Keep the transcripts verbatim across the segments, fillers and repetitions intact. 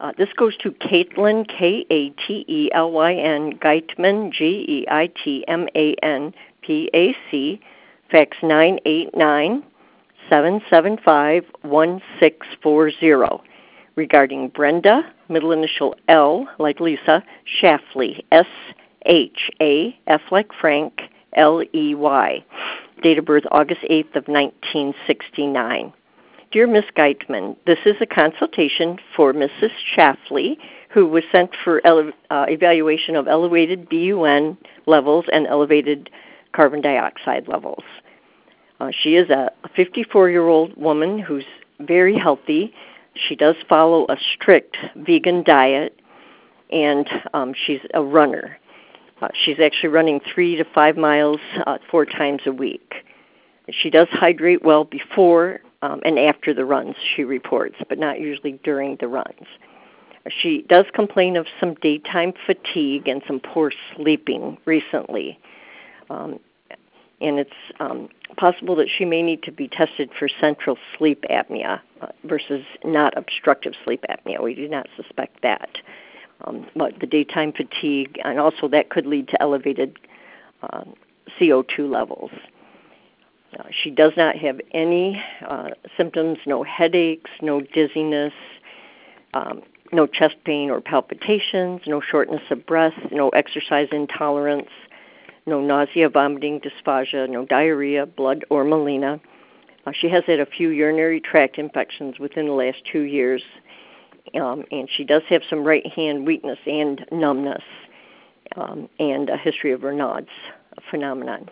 Uh, this goes to Caitlin, K A T E L Y N, Geitman, G E I T M A N P A C, fax nine eight nine, seven seven five, one six four zero, regarding Brenda, middle initial L, like Lisa, Shafley, S H A, F like Frank, L E Y, date of birth August eighth of nineteen sixty-nine. Dear Miss Geitman, this is a consultation for Missus Shafley, who was sent for ele- uh, evaluation of elevated B U N levels and elevated carbon dioxide levels. Uh, she is a fifty-four-year-old woman who's very healthy. She does follow a strict vegan diet, and um, she's a runner. Uh, she's actually running three to five miles uh, four times a week. She does hydrate well before um, and after the runs, she reports, but not usually during the runs. She does complain of some daytime fatigue and some poor sleeping recently. Um, and it's um, possible that she may need to be tested for central sleep apnea uh, versus not obstructive sleep apnea. We do not suspect that. Um, but the daytime fatigue, and also that could lead to elevated uh, C O two levels. Uh, she does not have any uh, symptoms, no headaches, no dizziness, um, no chest pain or palpitations, no shortness of breath, no exercise intolerance, no nausea, vomiting, dysphagia, no diarrhea, blood, or melena. Uh, she has had a few urinary tract infections within the last two years, um, and she does have some right hand weakness and numbness, um, and a history of Raynaud's phenomenon.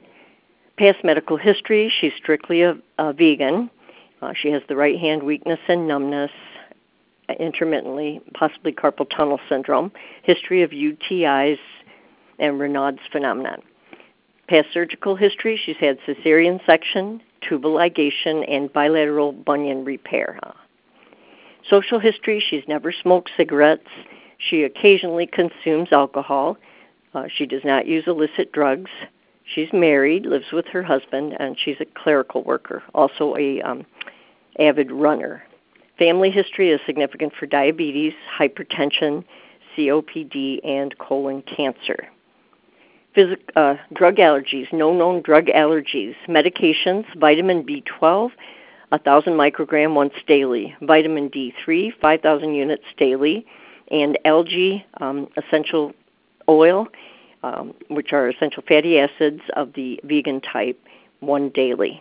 Past medical history, she's strictly a, a vegan. Uh, she has the right hand weakness and numbness, uh, intermittently, possibly carpal tunnel syndrome, history of U T Is, and Raynaud's phenomenon. Past surgical history, she's had cesarean section, tubal ligation, and bilateral bunion repair. Uh, social history, she's never smoked cigarettes. She occasionally consumes alcohol. Uh, she does not use illicit drugs. She's married, lives with her husband, and she's a clerical worker, also a um, avid runner. Family history is significant for diabetes, hypertension, C O P D, and colon cancer. Physic, uh, drug allergies, no known drug allergies. Medications, vitamin B twelve, one thousand microgram once daily. Vitamin D three, five thousand units daily. And algae um, essential oil, Um, which are essential fatty acids of the vegan type, one daily.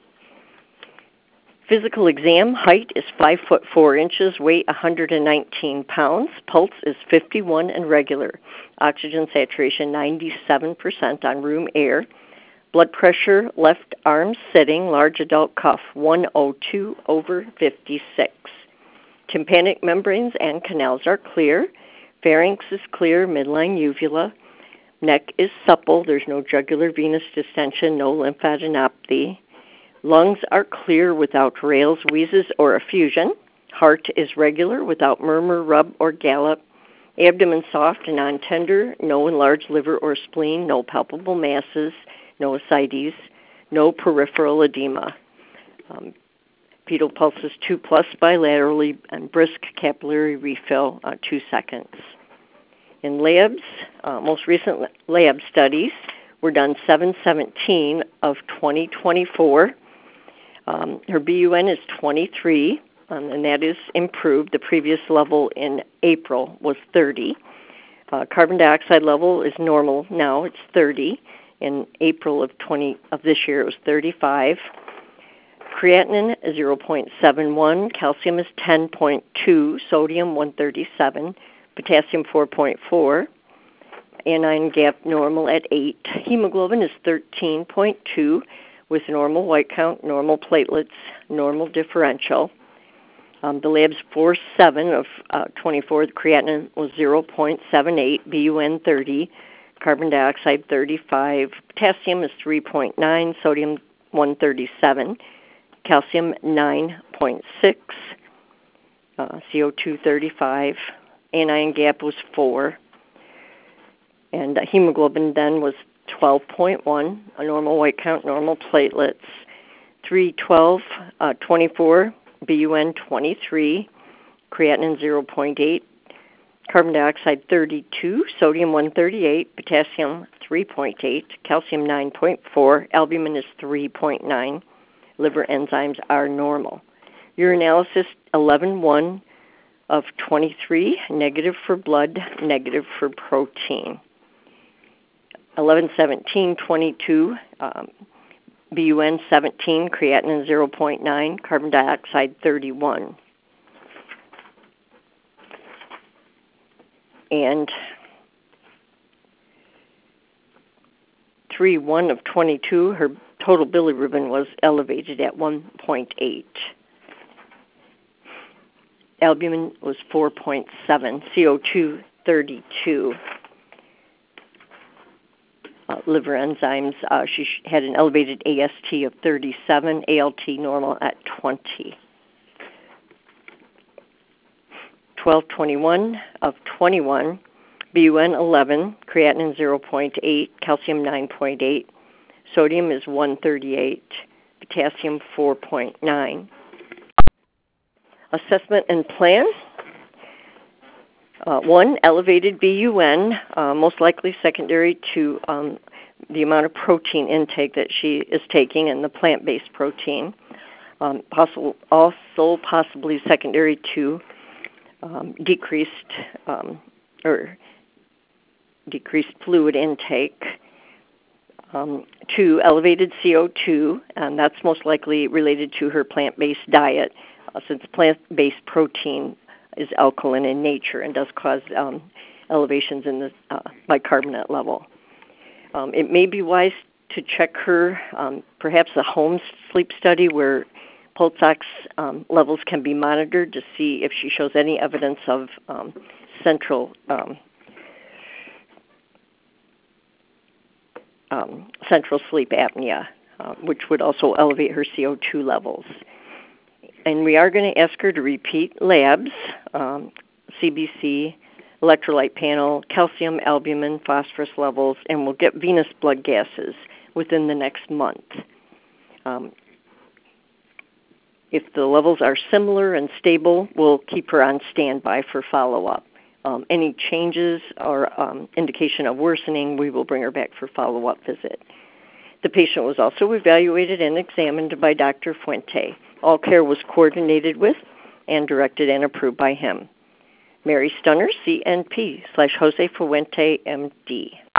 Physical exam, height is five foot four inches, weight one hundred nineteen pounds, pulse is fifty-one and regular, oxygen saturation ninety-seven percent on room air, blood pressure, left arm sitting, large adult cuff one oh two over fifty-six. Tympanic membranes and canals are clear, pharynx is clear, midline uvula. Neck is supple. There's no jugular venous distension, no lymphadenopathy. Lungs are clear without rales, wheezes, or effusion. Heart is regular without murmur, rub, or gallop. Abdomen soft and non-tender. No enlarged liver or spleen. No palpable masses. No ascites. No peripheral edema. Um, fetal pulse is two plus bilaterally and brisk capillary refill, uh, two seconds. In labs, uh, most recent lab studies were done seven seventeen of twenty twenty-four. Um, her B U N is twenty-three, um, and that is improved. The previous level in April was thirty. Uh, carbon dioxide level is normal now. It's thirty. In April of twenty of this year, it was thirty-five. Creatinine is zero point seven one. Calcium is ten point two. Sodium one thirty-seven. Potassium four point four, anion gap normal at eight. Hemoglobin is thirteen point two with normal white count, normal platelets, normal differential. Um, the lab's four seven of uh, twenty-four. The creatinine was zero point seven eight, B U N thirty, carbon dioxide thirty-five. Potassium is three point nine, sodium one thirty-seven, calcium nine point six, uh, C O two thirty-five. Anion gap was four, and uh, hemoglobin then was twelve point one, a normal white count, normal platelets, three twelve, uh, twenty-four, B U N twenty-three, creatinine zero point eight, carbon dioxide thirty-two, sodium one thirty-eight, potassium three point eight, calcium nine point four, albumin is three point nine. Liver enzymes are normal. Urinalysis eleven one of twenty-three, negative for blood, negative for protein. eleven seventeen twenty-two, um, B U N seventeen, creatinine zero point nine, carbon dioxide thirty-one. And three one of twenty-two, her total bilirubin was elevated at one point eight. Albumin was four point seven, C O two thirty-two. Uh, liver enzymes, uh, she sh- had an elevated A S T of thirty-seven, A L T normal at twenty. twelve twenty-one of twenty-one, B U N eleven, creatinine zero point eight, calcium nine point eight, sodium is one thirty-eight, potassium four point nine. Assessment and plan. Uh, one, elevated B U N, uh, most likely secondary to um, the amount of protein intake that she is taking and the plant-based protein. Um, possible, also possibly secondary to um, decreased um, or decreased fluid intake. Um, two, elevated C O two, and that's most likely related to her plant-based diet, uh, since plant-based protein is alkaline in nature and does cause um, elevations in the uh, bicarbonate level. Um, it may be wise to check her, um, perhaps a home sleep study where pulse ox um, levels can be monitored to see if she shows any evidence of um, central um, um, central sleep apnea, uh, which would also elevate her C O two levels. And we are going to ask her to repeat labs, um, C B C, electrolyte panel, calcium, albumin, phosphorus levels, and we'll get venous blood gases within the next month. Um, if the levels are similar and stable, we'll keep her on standby for follow-up. Um, any changes or um, indication of worsening, we will bring her back for follow-up visit. The patient was also evaluated and examined by Doctor Fuente. All care was coordinated with and directed and approved by him. Mary Stunner, C N P, slash Jose Fuente, M D.